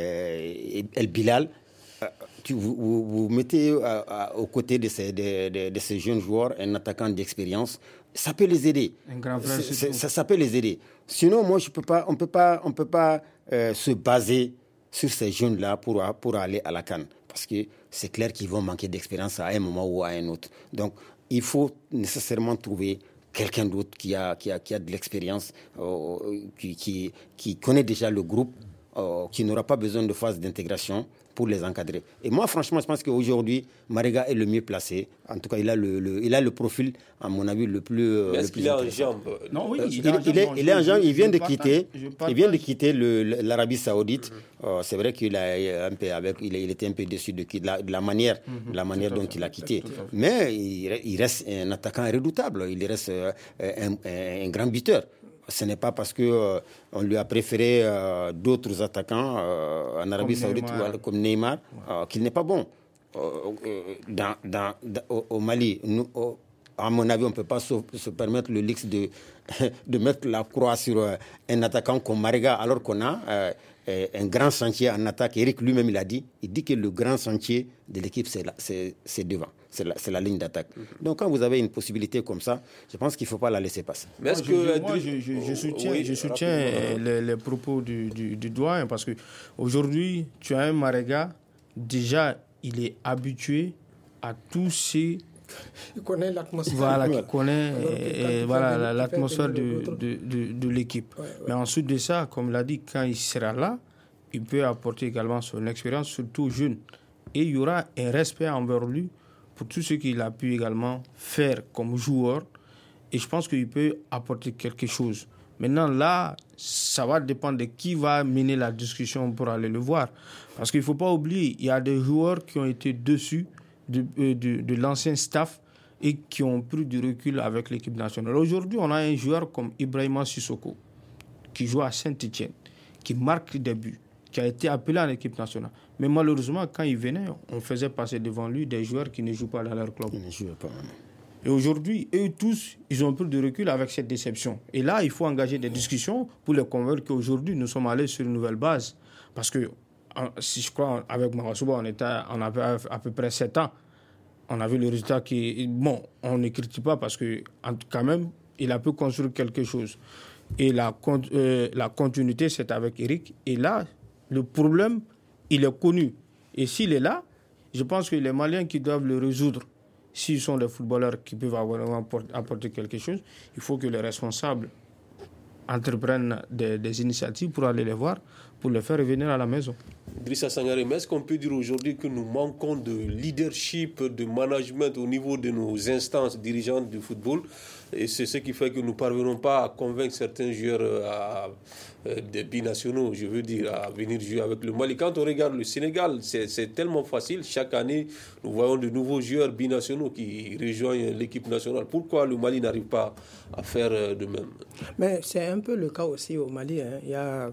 euh, El Bilal, euh, tu, vous, vous, vous mettez euh, euh, aux côtés de ces, de, de, de ces jeunes joueurs un attaquant d'expérience, ça peut les aider. Un grand frère, c'est, c'est, ça, ça peut les aider. Sinon, moi, je peux pas, on ne peut pas, on peut pas euh, se baser sur ces jeunes-là pour, pour aller à la CAN, parce que c'est clair qu'ils vont manquer d'expérience à un moment ou à un autre. Donc, il faut nécessairement trouver quelqu'un d'autre qui a, qui a, qui a de l'expérience, euh, qui, qui, qui connaît déjà le groupe, euh, qui n'aura pas besoin de phase d'intégration pour les encadrer. Et moi, franchement, je pense qu'aujourd'hui, Marega est le mieux placé. En tout cas, il a le, le, il a le profil, à mon avis, le plus. Mais est-ce qu'il est en jambes? Non, oui, il, il, il, est, il est en jambes. Il vient de quitter. Il vient de quitter le, l'Arabie Saoudite. Mm-hmm. Euh, c'est vrai qu'il a un peu avec, il, il était un peu déçu de, de, la, de la manière, mm-hmm. de la manière dont fait, il a quitté. Mais il, il reste un attaquant redoutable. Il reste un, un, un grand buteur. Ce n'est pas parce qu'on euh, lui a préféré euh, d'autres attaquants euh, en Arabie Saoudite comme Neymar euh, qu'il n'est pas bon. Euh, dans, dans, dans, au, au Mali, nous, au, à mon avis, on ne peut pas se, se permettre le luxe de, de mettre la croix sur euh, un attaquant comme Marega, alors qu'on a euh, un grand chantier en attaque. Eric lui-même, il a dit, il dit que le grand chantier de l'équipe, c'est, là, c'est, c'est devant. C'est la, c'est la ligne d'attaque. Mm-hmm. Donc, quand vous avez une possibilité comme ça, je pense qu'il ne faut pas la laisser passer. Mais est-ce moi, que je, moi, je, je, je soutiens, oui, je soutiens les, les propos du, du, du doyen, parce qu'aujourd'hui, tu as un Marega, déjà, il est habitué à tous ces... Il connaît l'atmosphère. Voilà, qui connaît et, et, voilà, l'atmosphère de, de, de, de l'équipe. Ouais, ouais. Mais ensuite de ça, comme il l'a dit, quand il sera là, il peut apporter également son expérience, surtout jeune. Et il y aura un respect envers lui pour tout ce qu'il a pu également faire comme joueur. Et je pense qu'il peut apporter quelque chose. Maintenant, là, ça va dépendre de qui va mener la discussion pour aller le voir. Parce qu'il ne faut pas oublier, il y a des joueurs qui ont été dessus de, de, de l'ancien staff et qui ont pris du recul avec l'équipe nationale. Aujourd'hui, on a un joueur comme Ibrahima Sissoko, qui joue à Saint-Étienne, qui marque des buts, qui a été appelé en équipe nationale. Mais malheureusement, quand il venait, on faisait passer devant lui des joueurs qui ne jouent pas dans leur club. Ils ne jouent pas. Et aujourd'hui, eux tous, ils ont pris du recul avec cette déception. Et là, il faut engager des discussions pour les convaincre qu'aujourd'hui, nous sommes allés sur une nouvelle base. Parce que, si je crois, avec Mawasouba, on, était, on avait à peu près sept ans. On a vu le résultat qui... Bon, on ne critique pas parce que, quand même, il a pu construire quelque chose. Et la, euh, la continuité, c'est avec Eric. Et là, le problème, il est connu. Et s'il est là, je pense que les Maliens qui doivent le résoudre, s'ils sont des footballeurs qui peuvent avoir, apporter quelque chose, il faut que les responsables entreprennent des, des initiatives pour aller les voir, pour les faire revenir à la maison. Drissa Sangaré, mais est-ce qu'on peut dire aujourd'hui que nous manquons de leadership, de management au niveau de nos instances dirigeantes du football? Et c'est ce qui fait que nous ne parvenons pas à convaincre certains joueurs à, à, des binationaux, je veux dire, à venir jouer avec le Mali. Quand on regarde le Sénégal, c'est, c'est tellement facile. Chaque année, nous voyons de nouveaux joueurs binationaux qui rejoignent l'équipe nationale. Pourquoi le Mali n'arrive pas à faire de même? Mais c'est un peu le cas aussi au Mali. Hein. Il y a...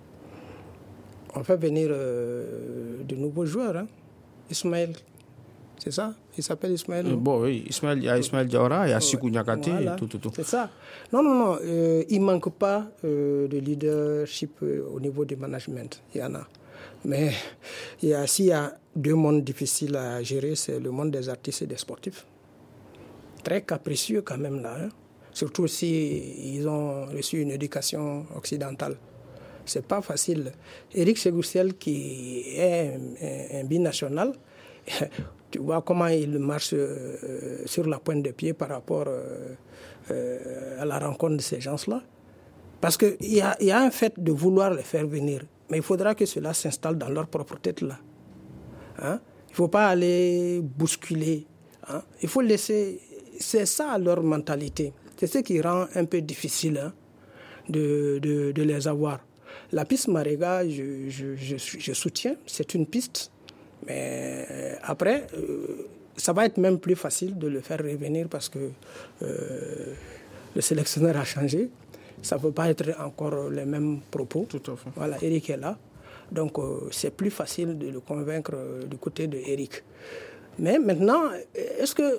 On fait venir euh, de nouveaux joueurs. Hein. Ismaël, c'est ça? Il s'appelle Ismaël. Euh, bon, oui, Ismaël, il y a Ismaël Diawara, il y a Sikou Niakate, voilà. tout, tout, tout. C'est ça. Non, non, non. Euh, il ne manque pas euh, de leadership euh, au niveau du management. Il y en a. Mais il y a, s'il y a deux mondes difficiles à gérer, c'est le monde des artistes et des sportifs. Très capricieux quand même là. Hein. Surtout s'ils ont reçu une éducation occidentale. C'est pas facile. Éric Ségoussel, qui est un, un, un binational, tu vois comment il marche euh, sur la pointe des pieds par rapport euh, euh, à la rencontre de ces gens-là. Parce qu'il y a, y a un fait de vouloir les faire venir, mais il faudra que cela s'installe dans leur propre tête là. Hein? Il ne faut pas aller bousculer. Hein? Il faut laisser... C'est ça leur mentalité. C'est ce qui rend un peu difficile hein, de, de, de les avoir. La piste Marega, je, je, je, je soutiens, c'est une piste. Mais après, euh, ça va être même plus facile de le faire revenir parce que euh, le sélectionneur a changé. Ça ne peut pas être encore les mêmes propos. Tout à fait. Voilà, Eric est là. Donc, euh, c'est plus facile de le convaincre euh, du côté de Eric. Mais maintenant, est-ce que... Euh,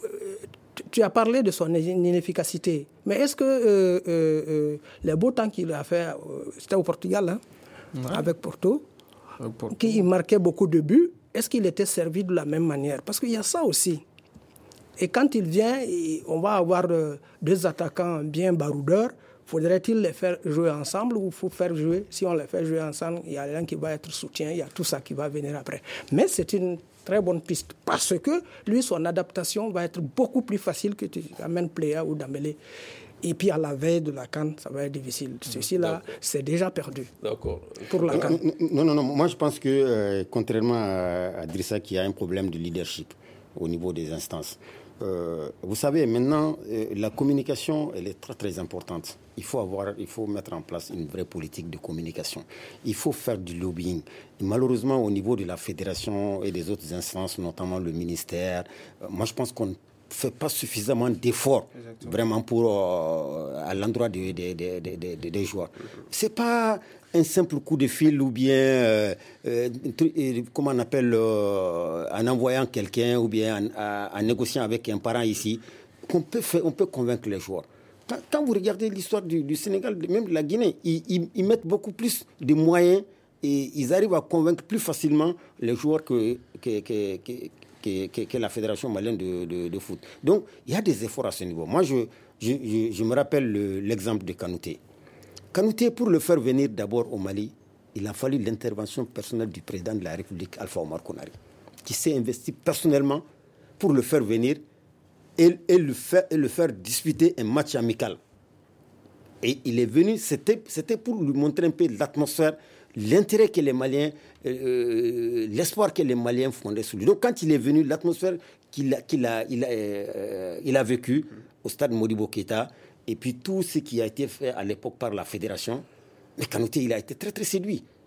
tu as parlé de son inefficacité, mais est-ce que euh, euh, les beaux temps qu'il a fait, euh, c'était au Portugal, hein, ouais. avec Porto, avec Porto, qui marquait beaucoup de buts, est-ce qu'il était servi de la même manière? Parce qu'il y a ça aussi. Et quand il vient, on va avoir deux attaquants bien baroudeurs. Faudrait-il les faire jouer ensemble ou il faut faire jouer? Si on les fait jouer ensemble, il y a l'un qui va être soutien, il y a tout ça qui va venir après. Mais c'est une très bonne piste parce que lui, son adaptation va être beaucoup plus facile que tu amènes Pléa ou Dambélé. Et puis à la veille de la CAN, ça va être difficile. Ceci-là, c'est déjà perdu. D'accord. Pour la CAN. Non, non, non. Moi, je pense que, euh, contrairement à, à Drissa, qui a un problème de leadership au niveau des instances, euh, vous savez, maintenant, euh, la communication, elle est très, très importante. Il faut avoir, il faut mettre en place une vraie politique de communication. Il faut faire du lobbying. Et malheureusement, au niveau de la fédération et des autres instances, notamment le ministère, euh, moi, je pense qu'on ne fait pas suffisamment d'efforts vraiment pour, euh, à l'endroit des, des, des, des, des, des joueurs. C'est pas un simple coup de fil ou bien, euh, euh, comment on appelle, euh, en envoyant quelqu'un ou bien en, en négociant avec un parent ici, qu'on peut, faire, on peut convaincre les joueurs. Quand, quand vous regardez l'histoire du, du Sénégal, même de la Guinée, ils, ils, ils mettent beaucoup plus de moyens et ils arrivent à convaincre plus facilement les joueurs que, que, que, que, que, que, que la Fédération malienne de, de, de foot. Donc, il y a des efforts à ce niveau. Moi, je, je, je, je me rappelle le, l'exemple de Kanouté. Kanouté, pour le faire venir d'abord au Mali, il a fallu l'intervention personnelle du président de la République, Alpha Omar Konaré, qui s'est investi personnellement pour le faire venir et, et, le, faire, et le faire disputer un match amical. Et il est venu, c'était, c'était pour lui montrer un peu l'atmosphère, l'intérêt que les Maliens, euh, l'espoir que les Maliens fondaient sur lui. Donc quand il est venu, l'atmosphère qu'il a, qu'il a, il a, euh, il a vécu au stade Modibo Keïta, et puis tout ce qui a été fait à l'époque par la fédération, mais Kanouté, il a été très très séduit.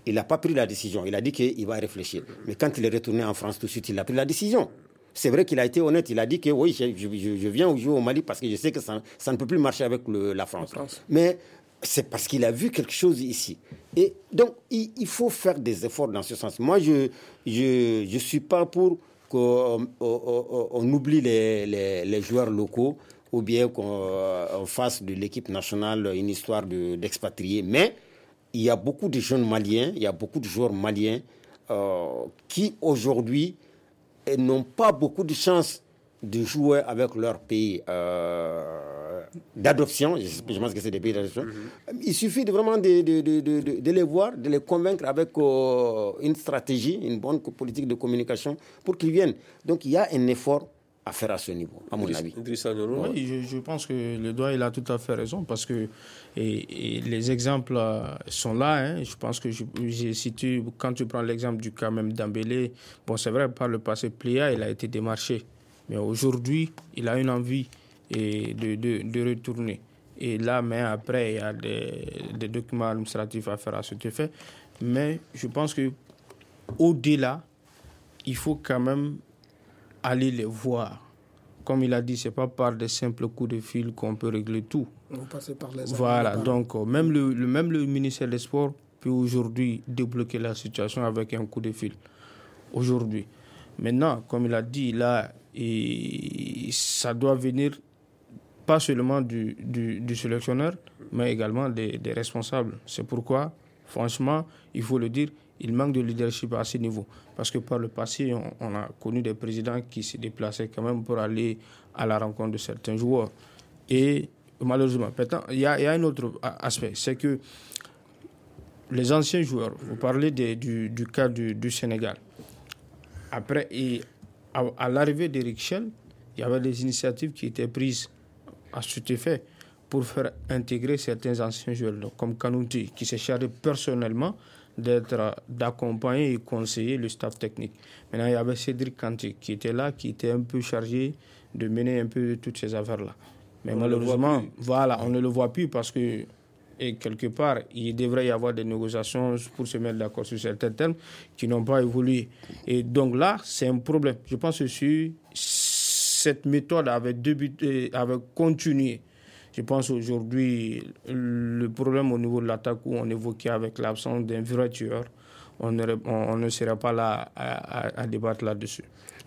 il n'a pas pris la décision. Il a dit qu'il va réfléchir. Mais quand il est retourné en France tout de suite, il a pris la décision. C'est vrai qu'il a été honnête. Il a dit que oui, je, je, je viens jouer au Mali parce que je sais que ça, ça ne peut plus marcher avec le, la France. La France. Mais c'est parce qu'il a vu quelque chose ici. Et donc, il, il faut faire des efforts dans ce sens. Moi, je ne je, je suis pas pour qu'on on, on oublie les, les, les joueurs locaux ou bien qu'on fasse de l'équipe nationale une histoire de, d'expatriés. Mais il y a beaucoup de jeunes Maliens, il y a beaucoup de joueurs maliens euh, qui, aujourd'hui, n'ont pas beaucoup de chance de jouer avec leur pays euh, d'adoption. Je, je pense que c'est des pays d'adoption. Mm-hmm. Il suffit de vraiment de, de, de, de, de les voir, de les convaincre avec euh, une stratégie, une bonne politique de communication pour qu'ils viennent. Donc il y a un effort à faire à ce niveau, à mon Driss, avis. Oui, je, je pense que le doigt, il a tout à fait raison parce que et, et les exemples euh, sont là. Hein. Je pense que je, j'ai cité, quand tu prends l'exemple du cas même d'Ambélé, bon, c'est vrai, par le passé, Pléa, il a été démarché. Mais aujourd'hui, il a une envie et de, de, de retourner. Et là, mais après, il y a des, des documents administratifs à faire à cet effet. Mais je pense qu'au-delà, il faut quand même aller les voir. Comme il a dit, ce n'est pas par des simples coups de fil qu'on peut régler tout. On passe par les voilà, donc même le, le, même le ministère des Sports peut aujourd'hui débloquer la situation avec un coup de fil. Aujourd'hui. Maintenant, comme il a dit, là, et ça doit venir pas seulement du, du, du sélectionneur, mais également des, des responsables. C'est pourquoi, franchement, il faut le dire, il manque de leadership à ce niveau. Parce que par le passé, on, on a connu des présidents qui se déplaçaient quand même pour aller à la rencontre de certains joueurs. Et malheureusement, il y a, il y a un autre aspect, c'est que les anciens joueurs, vous parlez de, du, du cas du, du Sénégal. Après, et à, à l'arrivée d'Éric Schell, il y avait des initiatives qui étaient prises à cet effet pour faire intégrer certains anciens joueurs, donc, comme Kanouté, qui s'est chargé personnellement d'être, d'accompagner et conseiller le staff technique. Maintenant, il y avait Cédric Kanté qui était là, qui était un peu chargé de mener un peu toutes ces affaires-là. Mais on malheureusement, voilà, on ne le voit plus parce que, et quelque part, il devrait y avoir des négociations pour se mettre d'accord sur certains termes qui n'ont pas évolué. Et donc là, c'est un problème. Je pense que si cette méthode avait débuté, avait continué, je pense aujourd'hui, le problème au niveau de l'attaque où on évoquait avec l'absence d'un vrai tueur, on, aurait, on, on ne serait pas là à, à, à débattre là-dessus.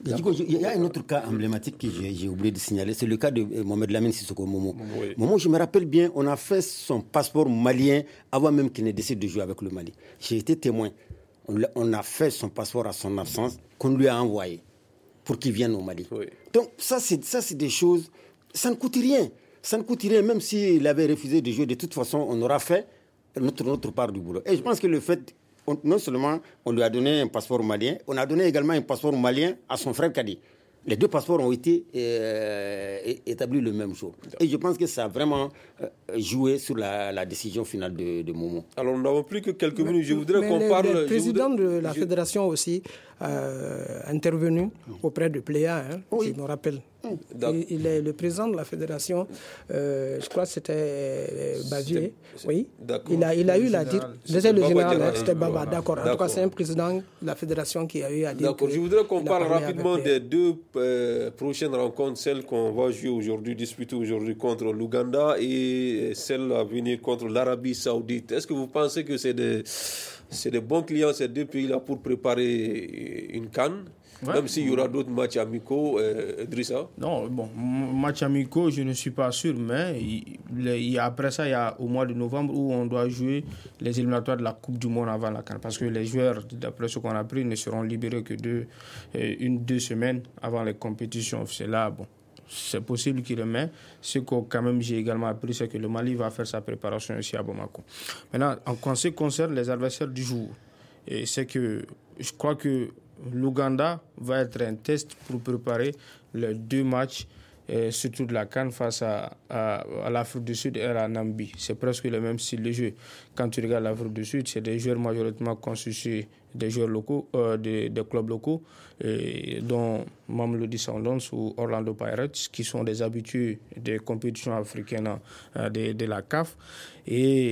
Il y a un autre cas emblématique que j'ai, j'ai oublié de signaler, c'est le cas de Mohamed Lamine Sissoko Momo. Oui. Momo, je me rappelle bien, on a fait son passeport malien avant même qu'il ne décide de jouer avec le Mali. J'ai été témoin. On, on a fait son passeport à son absence, qu'on lui a envoyé pour qu'il vienne au Mali. Oui. Donc ça c'est, ça, c'est des choses, ça ne coûte rien. Ça ne coûte rien, même s'il avait refusé de jouer, de toute façon, on aura fait notre, notre part du boulot. Et je pense que le fait, on, non seulement on lui a donné un passeport malien, on a donné également un passeport malien à son frère Kadi. Les deux passeports ont été euh, établis le même jour. Et je pense que ça a vraiment euh, joué sur la, la décision finale de, de Momo. Alors, nous n'avons plus que quelques minutes. Je voudrais mais qu'on le, parle... Le président voudrais... de la fédération aussi euh, intervenu auprès de Pléa, hein, oui. Je me rappelle. Il, il est le président de la fédération, euh, je crois que c'était euh, Bavier. Oui. D'accord. Il a, il a eu la dire. C'était le général, général c'était Baba. Voilà. D'accord. En tout cas, c'est un président de la fédération qui a eu à dire. D'accord. Je voudrais qu'on parle rapidement des deux euh, prochaines rencontres, celle qu'on va jouer aujourd'hui, disputer aujourd'hui contre l'Ouganda et celle à venir contre l'Arabie Saoudite. Est-ce que vous pensez que c'est des, c'est des bons clients, ces deux pays-là, pour préparer une CAN? Ouais. Même s'il y aura d'autres matchs amicaux, euh, Idrissa? Non, bon, matchs amicaux, je ne suis pas sûr, mais il, il, après ça, il y a au mois de novembre où on doit jouer les éliminatoires de la Coupe du Monde avant la CAN. Parce que les joueurs, d'après ce qu'on a appris, ne seront libérés que deux, une, deux semaines avant les compétitions. C'est là, bon, c'est possible qu'il le mette. Ce que quand même j'ai également appris, c'est que le Mali va faire sa préparation ici à Bamako. Maintenant, en ce qui concerne les adversaires du jour, et c'est que je crois que l'Ouganda va être un test pour préparer les deux matchs, et surtout de la CAN face à, à, à l'Afrique du Sud et à la Namibie. C'est presque le même style de jeu. Quand tu regardes l'Afrique du Sud, c'est des joueurs majoritairement constitués des joueurs locaux, euh, des, des clubs locaux, et, dont Mamelodi Sundowns ou Orlando Pirates, qui sont des habitués des compétitions africaines euh, de, de la C A F. Et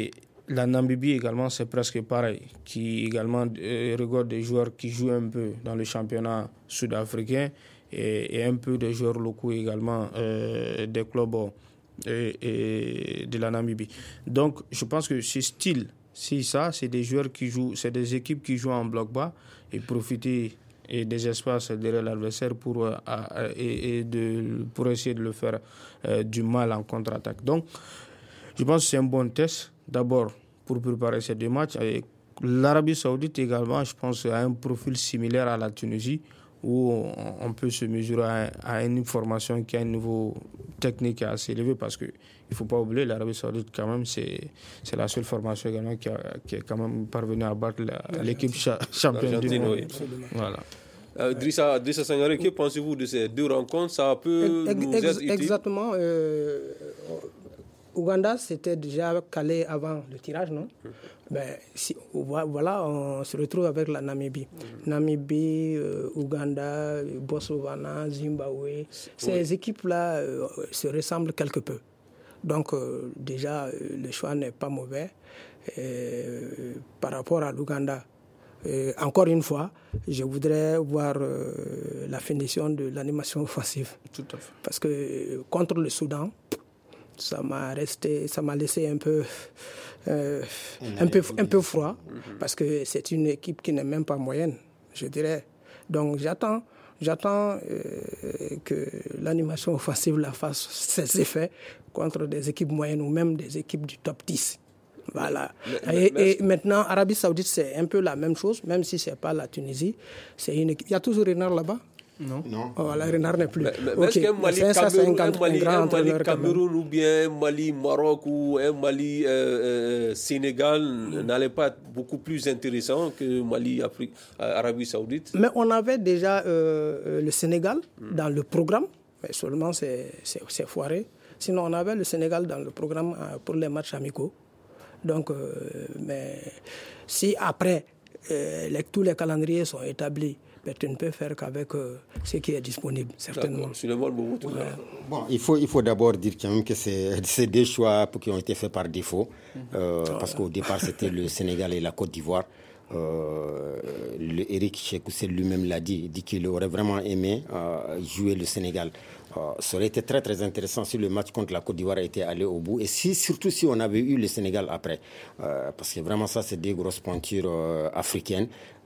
la Namibie également, c'est presque pareil, qui également euh, regorge des joueurs qui jouent un peu dans le championnat sud-africain et, et un peu des joueurs locaux également euh, des clubs euh, et de la Namibie. Donc, je pense que ce style, c'est ça, c'est des joueurs qui jouent, c'est des équipes qui jouent en bloc bas et profiter et des espaces derrière l'adversaire pour, euh, et, et de, pour essayer de le faire euh, du mal en contre-attaque. Donc, je pense que c'est un bon test, d'abord pour préparer ces deux matchs. Et l'Arabie Saoudite également, je pense, a un profil similaire à la Tunisie, où on, on peut se mesurer à, à une formation qui a un niveau technique assez élevé, parce qu'il ne faut pas oublier, l'Arabie Saoudite, quand même, c'est, c'est la seule formation également qui, a, qui est quand même parvenue à battre la, l'équipe cha, championne du monde. Oui. Voilà. Euh, Drissa, Drissa Sangaré, que pensez-vous de ces deux rencontres? Ça peut Ex- nous ex- être utile? Exactement. Euh, Ouganda s'était déjà calé avant le tirage, non? Mmh. Ben, si, voilà, on se retrouve avec la Namibie. Mmh. Namibie, euh, Ouganda, Botswana, Zimbabwe. Ces oui. équipes-là euh, se ressemblent quelque peu. Donc, euh, déjà, euh, le choix n'est pas mauvais. Euh, par rapport à l'Ouganda, euh, encore une fois, je voudrais voir euh, la finition de l'animation offensive. Tout à fait. Parce que euh, contre le Soudan, ça m'a resté, ça m'a laissé un peu, euh, un peu, un peu froid, parce que c'est une équipe qui n'est même pas moyenne, je dirais. Donc j'attends, j'attends euh, que l'animation offensive la fasse ses effets contre des équipes moyennes ou même des équipes du top dix. Voilà. Mais, et, mais... et maintenant, Arabie Saoudite, c'est un peu la même chose, même si c'est pas la Tunisie. C'est une équipe... Il y a toujours Renard là-bas. Non. non. Oh, la Renard n'est plus. Mais, mais okay. Est-ce qu'un Mali, ça, Cameroun, un Mali, un Mali Cameroun ou bien un Mali Maroc ou un Mali euh, euh, Sénégal mm. n'allait pas être beaucoup plus intéressant que Mali Afrique, euh, Arabie Saoudite? Mais on avait déjà euh, le Sénégal mm. dans le programme, mais seulement c'est, c'est, c'est foiré. Sinon, on avait le Sénégal dans le programme euh, pour les matchs amicaux. Donc, euh, mais si après euh, les, tous les calendriers sont établis, mais tu ne peux faire qu'avec euh, ce qui est disponible, certainement. Ouais. Bon, il faut, il faut d'abord dire quand même que c'est, c'est des choix qui ont été faits par défaut, euh, voilà. Parce qu'au départ, c'était le Sénégal et la Côte d'Ivoire. Euh, le Eric Chekoussé lui-même l'a dit, il dit qu'il aurait vraiment aimé euh, jouer le Sénégal. Euh, ça aurait été très très intéressant si le match contre la Côte d'Ivoire était allé au bout, et si, surtout si on avait eu le Sénégal après, euh, parce que vraiment ça c'est des grosses pointures euh, africaines.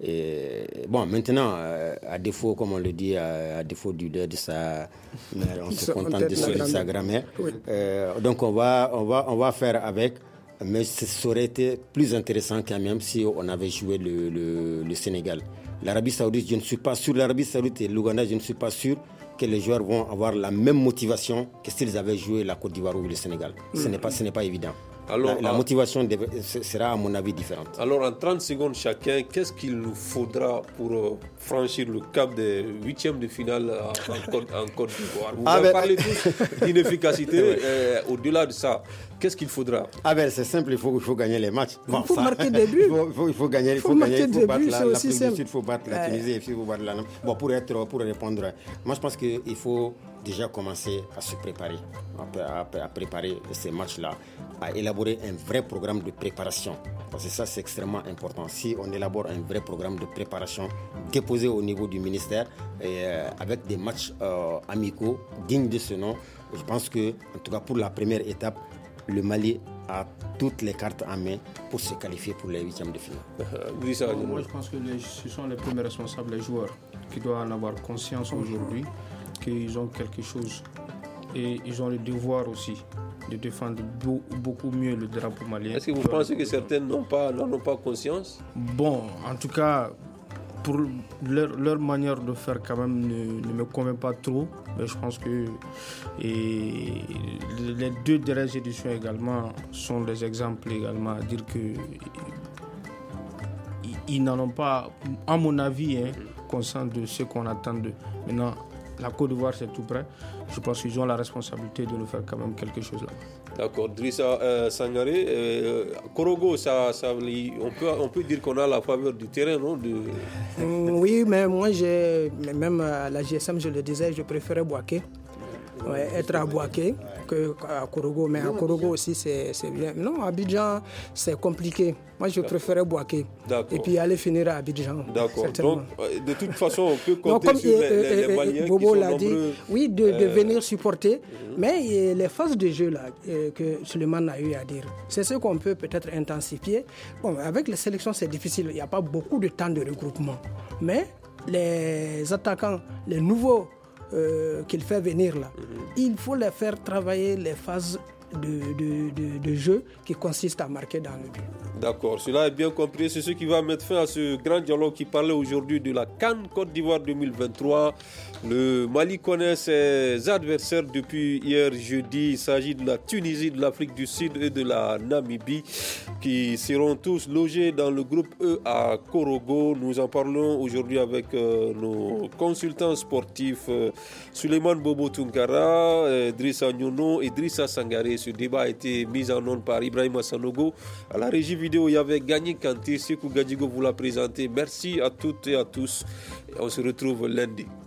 Et bon, maintenant euh, à défaut, comme on le dit, à, à défaut du de sa, on se contente de sa, sa grammaire. Oui. Euh, donc on va on va on va faire avec. Mais ça aurait été plus intéressant quand même si on avait joué le, le, le Sénégal. L'Arabie Saoudite, je ne suis pas sûr. L'Arabie Saoudite et l'Ouganda, je ne suis pas sûr que les joueurs vont avoir la même motivation que s'ils avaient joué la Côte d'Ivoire ou le Sénégal. Mmh. Ce n'est pas, ce n'est pas évident. Alors, la, la motivation deve, sera à mon avis différente. Alors en trente secondes chacun, qu'est-ce qu'il nous faudra pour euh, franchir le cap des huitièmes de finale en, Côte, en Côte d'Ivoire? Vous ah ben... parlez tous d'inefficacité. euh, au-delà de ça, qu'est-ce qu'il faudra? Ah ben c'est simple, il faut, il faut gagner les matchs. Bon, il faut ça, marquer des buts. Il faut, il faut, il faut gagner, il faut, faut, gagner, il faut battre la, l'Afrique du Sud, il faut battre la Tunisie, il faut battre la... Bon, pour, être, pour répondre, moi je pense qu'il faut déjà commencer à se préparer, à, à, à préparer ces matchs-là, à élaborer un vrai programme de préparation. Parce que ça, c'est extrêmement important. Si on élabore un vrai programme de préparation déposé au niveau du ministère, et, euh, avec des matchs euh, amicaux dignes de ce nom, je pense que, en tout cas pour la première étape, le Mali a toutes les cartes en main pour se qualifier pour les huitièmes de finale. Euh, moi, je pense que les, ce sont les premiers responsables, les joueurs, qui doivent en avoir conscience aujourd'hui qu'ils ont quelque chose et ils ont le devoir aussi de défendre beaucoup mieux le drapeau malien. Est-ce que vous pensez que certains n'ont pas, n'en ont pas conscience? Bon, en tout cas, pour leur, leur manière de faire quand même ne, ne me convainc pas trop, mais je pense que et les deux dernières éditions également sont des exemples également à dire que ils, ils n'en ont pas, à mon avis, hein, conscience de ce qu'on attend d'eux. Maintenant, la Côte d'Ivoire, c'est tout près. Je pense qu'ils ont la responsabilité de nous faire quand même quelque chose là. D'accord. Drissa euh, Sangaré, euh, Korogo, ça, ça, on, peut, on peut dire qu'on a la faveur du terrain, non de... Oui, mais moi, j'ai, même à la G S M, je le disais, je préférais Bouaké. Ouais, être à Bouaké qu'à Korogo. Mais à Korogo aussi, c'est bien. Non, à Abidjan, c'est compliqué. Moi, je préférais Bouaké. Et puis aller finir à Abidjan. D'accord. Donc, de toute façon, on peut compter non, comme sur les, les, les Maliens Bobo qui sont l'a nombreux. dit, oui, de, de euh... venir supporter. Mm-hmm. Mais les phases de jeu là, que Suleiman a eu à dire, c'est ce qu'on peut peut-être intensifier. Bon, avec les sélections, c'est difficile. Il n'y a pas beaucoup de temps de regroupement. Mais les attaquants, les nouveaux euh, qu'il fait venir là, mm-hmm. il faut les faire travailler les phases de, de, de, de jeu qui consistent à marquer dans le but. D'accord, cela est bien compris. C'est ce qui va mettre fin à ce grand dialogue qui parlait aujourd'hui de la CAN Côte d'Ivoire deux mille vingt-trois. Le Mali connaît ses adversaires depuis hier jeudi. Il s'agit de la Tunisie, de l'Afrique du Sud et de la Namibie qui seront tous logés dans le groupe E à Korogo. Nous en parlons aujourd'hui avec euh, nos consultants sportifs euh, Suleiman Bobo Tunkara, euh, Idrissa Nyono et Idrissa Sangaré. Ce débat a été mis en onde par Ibrahim Sanogo. À la régie vidéo, il y avait Gagné Kanté. Sekou Gadjigo vous l'a présenté. Merci à toutes et à tous. Et on se retrouve lundi.